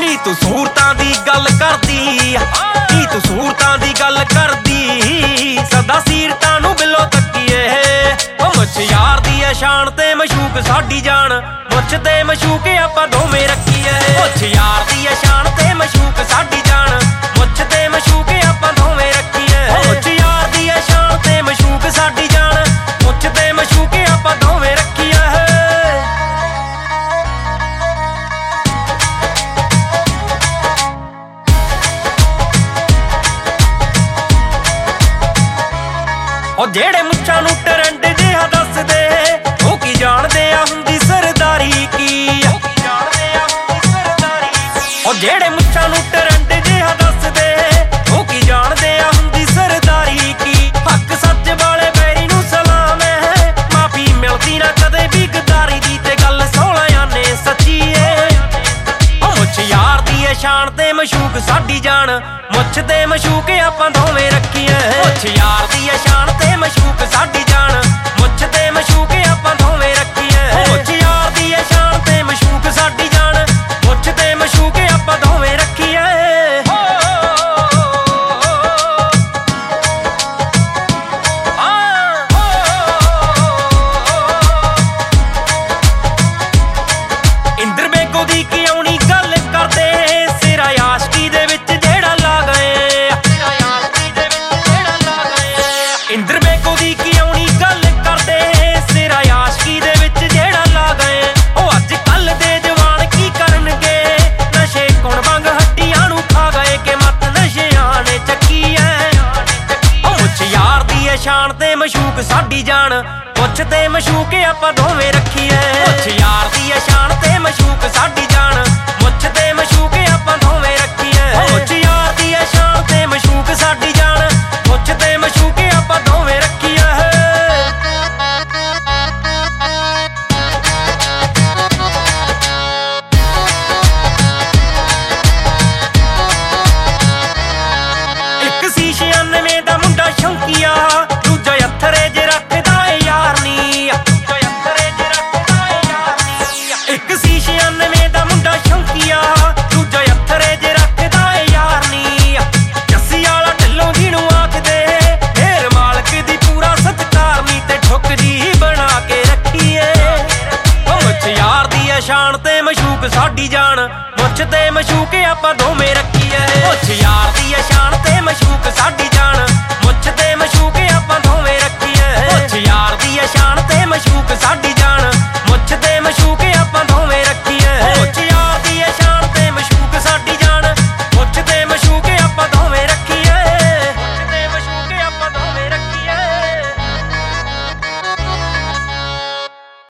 ਨੀ ਤੂੰ ਸੂਰਤਾਂ ਦੀ ਗੱਲ ਕਰਦੀ, ਨੀ ਤੂੰ ਸੂਰਤਾਂ ਦੀ ਗੱਲ ਕਰਦੀ, ਸਦਾ ਸੀਰਤਾਂ ਨੂੰ ਬਿੱਲੋ ਤੱਕੀਏ। ਉਹ ਮੁੱਛ ਯਾਰ ਦੀ ਐ ਸ਼ਾਨ ਤੇ ਮਸ਼ੂਕ ਸਾਡੀ ਜਾਨ, ਮੁੱਛ ਤੇ ਮਸ਼ੂਕ ਆਪਾਂ ਦੋਵੇਂ ਰੱਖੀਏ। ਮੁੱਛ ਯਾਰ ਦੀ ਐ ਸ਼ਾਨ ਤੇ ਮਸ਼ੂਕ ਸਾਡੀ ਜਾਨ, ਮੁੱਛ ਤੇ ਮਸ਼ੂਕ ਆਪਾਂ ਦੋਵੇਂ ਰੱਖੀਏ। ਮੁੱਛ ਯਾਰ ਦੀ ਐ ਸ਼ਾਨ ਤੇ ਮਸ਼ੂਕ ਸਾਡੀ ਜਾਨ, ਮੁੱਛ ਤੇ ਮਸ਼ੂਕ ਆਪਾਂ ਦੋਵੇਂ ਰੱਖੀਏ। ਉਹ ਜਿਹੜੇ ਮੁੱਛਾਂ ਨੂੰ ਟਰੈਂਡ ਜਿਹਾ ਦੱਸਦੇ, ਉਹ ਕੀ ਜਾਣਦੇ ਆ ਹੁੰਦੀ ਸਰਦਾਰੀ ਕੀ। ਉਹ ਜਿਹੜੇ ਮੁੱਛਾਂ ਨੂੰ ਟਰੈਂਡ ਜਿਹਾ ਦੱਸਦੇ, ਉਹ ਕੀ ਜਾਣਦੇ ਆ ਹੁੰਦੀ ਸਰਦਾਰੀ ਕੀ। ਹੱਕ ਸੱਚ ਵਾਲੇ ਬੈਰੀ ਨੂੰ ਸਲਾਮ ਹੈ, ਮਾਫੀ ਮਿਲਦੀ ਨਾ ਕਦੇ ਵੀ ਗਦਾਰੀ ਦੀ, ਤੇ ਗੱਲ 16 ਨੇ ਸੱਚੀ ਏ। ਉਹ ਮੁੱਛ ਯਾਰ ਦੀ ਐ ਸ਼ਾਨ ਤੇ ਮਸ਼ੂਕ ਸਾਡੀ ਜਾਨ, ਮੁੱਛ ਤੇ ਮਸ਼ੂਕ ਆਪਾਂ ਦੋਵੇਂ ਰੱਖੀਏ। ਮੁੱਛ ਯਾਰ ਦੀ ਐ ਸ਼ਾਨ ਤੇ ਮਸ਼ੂਕ ਸਾਡੀ ਜਾਨ, ਮੁੱਛ ਤੇ ਮਸ਼ੂਕ ਆਪਾਂ ਦੋਵੇਂ ਰੱਖੀਏ। ਮੁੱਛ ਯਾਰ ਦੀ ਐ ਸ਼ਾਨ ਤੇ ਮਸ਼ੂਕ ਸਾਡੀ ਜਾਨ, ਮੁੱਛ ਤੇ ਮਸ਼ੂਕ ਆਪਾਂ ਦੋਵੇਂ ਰੱਖੀਏ। ਇੰਦਰ ਬੇਗੋ ਦੀ ਕਿਉਂ ਨੀ ਗੱਲ ਕਰਦੇ, ਸਿਰਾ ਆਸ਼ਕੀ ਦੇ ਵਿੱਚ ਜਿਹੜਾ ਲਾ ਗਏ। ਇੰਦਰ ਬੇਗੋ ਦੀ ਕਿਉਂ ਨੀ ਗੱਲ ਕਰਦੇ, ਸਿਰਾ ਆਸ਼ਕੀ ਦੇ ਵਿੱਚ ਜਿਹੜਾ ਲਾ ਗਏ। ਉਹ ਅੱਜ ਕੱਲ ਦੇ ਜਵਾਨ ਕੀ ਕਰਨਗੇ, ਨਸ਼ੇ ਕੁਣ ਵਾਂਗ ਹੱਡੀਆਂ ਨੂੰ ਖਾ ਗਏ, ਕਿ ਮੱਤ ਨਸ਼ਿਆਂ ਨੇ ਚੱਕੀ ਐ। ਉਹ ਮੁੱਛ ਯਾਰ ਦੀ ਐ ਸ਼ਾਨ ਤੇ ਮਸ਼ੂਕ ਸਾਡੀ ਜਾਨ, ਮੁੱਛ ਤੇ ਮਸ਼ੂਕ ਆਪਾਂ ਦੋਵੇਂ ਰੱਖੀਏ। ਮੁੱਛ ਯਾਰ ਦੀ ਐ ਸ਼ਾਨ ਤੇ ਮਸ਼ੂਕ ਸਾਡੀ ਜਾਨ, ਮੁੱਛ ਤੇ ਮਸ਼ੂਕ ਆਪਾਂ ਦੋਵੇਂ ਰੱਖੀਏ। ਮੁੱਛ ਯਾਰ ਦੀ ਐ ਸ਼ਾਨ ਤੇ ਮਸ਼ੂਕ ਸਾਡੀ ਜਾਨ, ਮੁੱਛ ਤੇ ਮਸ਼ੂਕ ਆਪਾਂ ਦੋਵੇਂ ਰੱਖੀਏ। ਇੱਕ ਸੀ 96 ਦਾ ਮੁੰਡਾ ਸ਼ੌਂਕੀਆ, ਦੂਜਾ ਅਥਰੇ ਜੇ ਰੱਖਦਾ ਏ ਯਾਰ ਨੀ। ਇੱਕ ਸੀ 96 ਦਾ ਮੁੰਡਾ ਸ਼ੌਂਕੀਆ, ਦੂਜਾ ਅਥਰੇ ਜੇ ਰੱਖਦਾ ਏ ਯਾਰ ਨੀ। ਜੱਸੀ ਵਾਲਾ ਢਿੱਲੋਂ ਜਿਹਨੂੰ ਆਖਦੇ, ਢੇਰ ਮਾਲਕ ਦੀ ਪੂਰਾ ਸਤਿਕਾਰ ਨੀ, ਤੇ ਠੁੱਕ ਜੀ ਬਣਾ ਕੇ ਰੱਖੀਏ। ਉਹ ਮੁੱਛ ਯਾਰ ਦੀ ਐ ਸ਼ਾਨ ਤੇ ਮਸ਼ੂਕ ਸਾਡੀ ਜਾਨ, ਮੁੱਛ ਤੇ ਮਸ਼ੂਕ ਆਪਾਂ ਦੋ